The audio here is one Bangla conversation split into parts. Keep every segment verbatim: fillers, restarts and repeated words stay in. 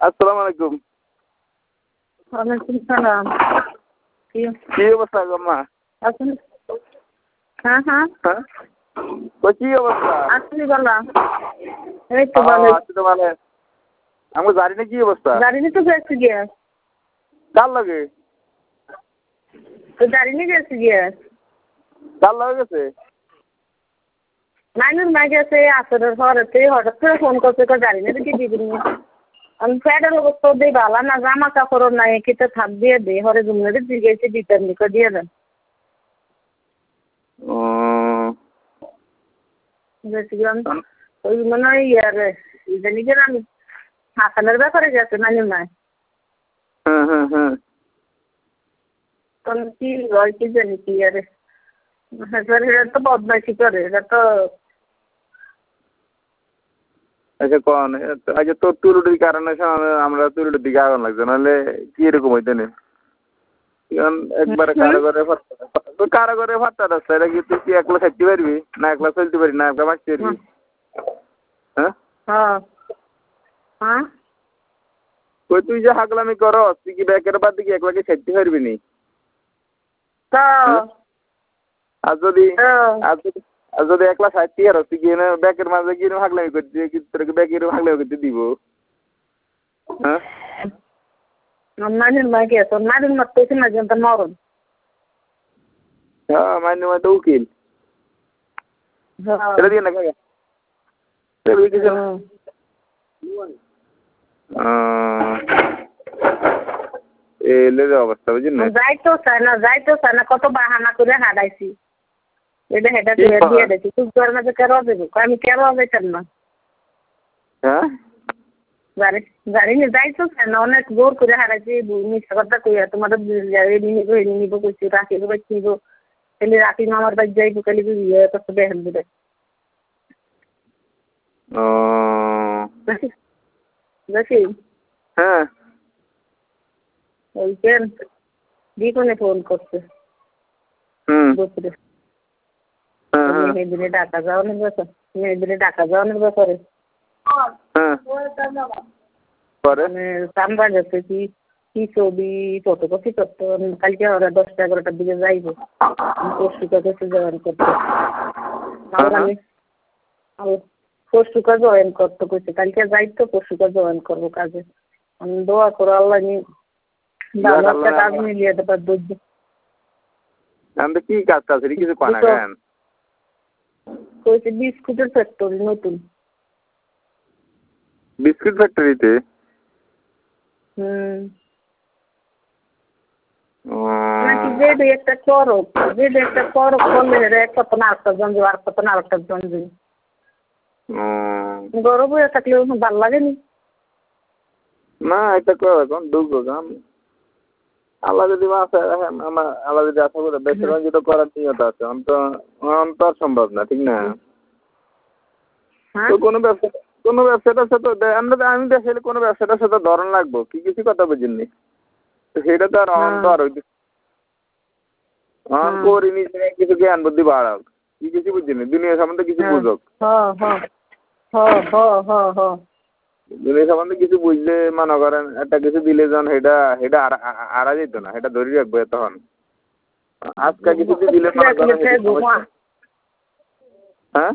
আসসালামু আলাইকুম। ওয়ালাইকুম সালাম। কি কি অবস্থা গম্মা? আছেন? হ্যাঁ হ্যাঁ হ্যাঁ তো কি অবস্থা? আছি বলা। এই তো ভালো। আছি তো ভালো। আমি জানি না কি অবস্থা। গাড়ি নিয়ে তো গেছি গিয়া। কার লাগে? তো গাড়ি নিয়ে গেছি গিয়া। কার লাগে গেছে? নাইনুর মা গেছে আসরের পরেতে হঠাৎ করে ফোন করছে তো গাড়ি নিয়ে কি দিবি নি। আমি প্যাডের অবস্থা দিয়ে ভালো না জামা কাপড় নাই কিতে থাক দিয়ে দে হরে জুমনে জিগেছে দিতেন নিকো দিয়ে দেন। ও গেছিলাম ওই মনে হয় ইয়ারে জানি যে আমি হাসানের ব্যাপারে গেছে নাইনুর মা। হ্যাঁ হ্যাঁ হ্যাঁ তখন কি হয় কি জানি কি আরে হাসান এটা তো বদমাইশি করে এটা তো আচ্ছা কোন আচ্ছা তোর তুলুটির কারণে আমরা তুলুটির দিকে আগুন লাগছে নাহলে কি এরকম হইতে নেই একবারে কারাগারে তো কারাগারে ভাতটা রাস্তা এটা কি তুই কি একলা থাকতে পারবি না একলা চলতে পারবি না একলা বাঁচতে পারবি হ্যাঁ হ্যাঁ হ্যাঁ ওই তুই যে হাগলামি করস তুই কি ব্যাকের বাদ দিকে একলাকে থাকতে পারবি নি আর যদি আর যদি আর যদি একলা থাকতে আর তুই গিয়ে ব্যাকের মাঝে গিয়ে হাগলামি করতে তোকে ব্যাকের হাগলামি করতে দিব হ্যাঁ নানির মা গেছে নানির মা তো না জানতাম মরণ হ্যাঁ মাইনে মা তো উকিল এটা দিয়ে না কাকা এটা কিছু না এলে অবস্থা বুঝলি না যাইতো চায় না যাইতো চায় না কত বাহানা করে হারাইছি এটা হেটা দিয়ে দিয়ে দিয়েছি তুই তোর মাঝে কেন দেবো আমি কেন যাইতাম না হ্যাঁ গাড়ি গাড়ি নিয়ে যাইতো চায় না অনেক জোর করে হারাইছি মিথ্যা কথা কইয়া তোমাদের এনে নিবো এনে নিবো কইছি রাখি বাচ্চি নিবো খালি রাখি মামার বাড়ি যাইবো খালি ইয়ে করতে দেখেন দিবে ও দেখি হ্যাঁ ওই কেন দিকনে ফোন করছে হুম বসরে মেয়েদিনে ডাকা যাওয়ানোর ব্যাপার মেয়েদিনে ডাকা যাওয়ানোর ব্যাপারে মানে চামড়া যাচ্ছে কি কি ছবি ফটোকপি করতো কালকে ওরা দশটা এগারোটার দিকে যাইবো পরশুটা কাছে জয়েন করতে আমি পরশুকা জয়েন করতে কইছে কালকে যাইতো পরশুকা জয়েন করবো কাজে আমি দোয়া করো আল্লাহ নি ভালো একটা কাজ মিলিয়ে দেবার দুধ আমি কি কাজ কাজ কিছু পানা কেন কইছে বিস্কুটের ফ্যাক্টরি নতুন বিস্কুট ফ্যাক্টরিতে হুম নাকি যে একটা করো যে একটা করো করলে এক কত না আটটা জন আর কত না আটটা জন গরম হয়ে থাকলে ভালো লাগেনি না এটা করো এখন ঢুকবো কাম আল্লাহ যদি আছে আল্লাহ যদি আশা করে বেশি রঞ্জিত করার নিয়ত আছে তো তো আর সম্ভব না ঠিক না তো কোনো ব্যবসা কোনো ব্যবসাটার সাথে আমরা আমি দেখলে কোনো ব্যবসাটার সাথে ধরন লাগবো কি কিছু কথা বুঝিনি তো সেটা তো আর অন্ত আর হইতে অন করি নিজে কিছু জ্ঞান বুদ্ধি বাড়াক কি কিছু বুঝিনি দুনিয়া সম্বন্ধে কিছু বুঝক দুনিয়া সম্বন্ধে কিছু বুঝলে মনে করেন একটা কিছু দিলে যান সেটা সেটা আড়া যেত না সেটা ধরে রাখবো তখন আজকে কিছু দিলে মনে করেন হ্যাঁ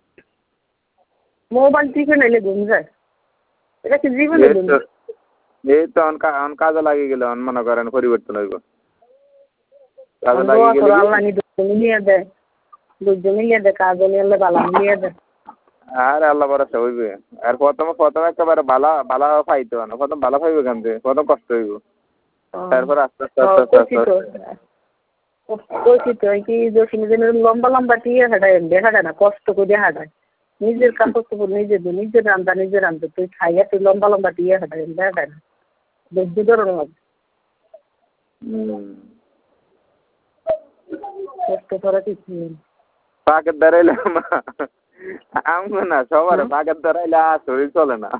মোবাইল টিপে নাইলে ঘুম যায় এটা কি জীবনে এই তো অন কাজে লাগিয়ে গেলে অন মনে করেন পরিবর্তন হইব কাজে লাগিয়ে গেলে আল্লাহ নি দুজন মিলিয়ে দেয় দুজন মিলিয়ে দেয় কাজে নিলে ভালো মিলিয়ে দেয় আর আল্লাহ ভরসা হইবে আর প্রথমে প্রথমে একেবারে ভালো ভালো পাইতো না প্রথম ভালো পাইবে কেন প্রথম কষ্ট হইব তারপর আস্তে আস্তে আস্তে আস্তে কইছি তো কি জসিম লম্বা লম্বা টিয়ে হাঁটায় হাঁটায় না কষ্ট করে হাঁটায় নিজের কাপড় চোপড় নিজে দু নিজের রান্দা নিজের রান্দা তুই খাইয়া তুই লম্বা লম্বা টিয়ে হাঁটায় হাঁটায় না দেখবি ধরনের হবে কষ্ট করা কিছু নেই পাকের দাঁড়াইলাম আমগো না সবার পাকের দাঁড়াইলে শরীর চলে না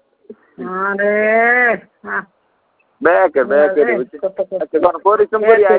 আরে ব্যাকে ব্যাকে পরিশ্রম করি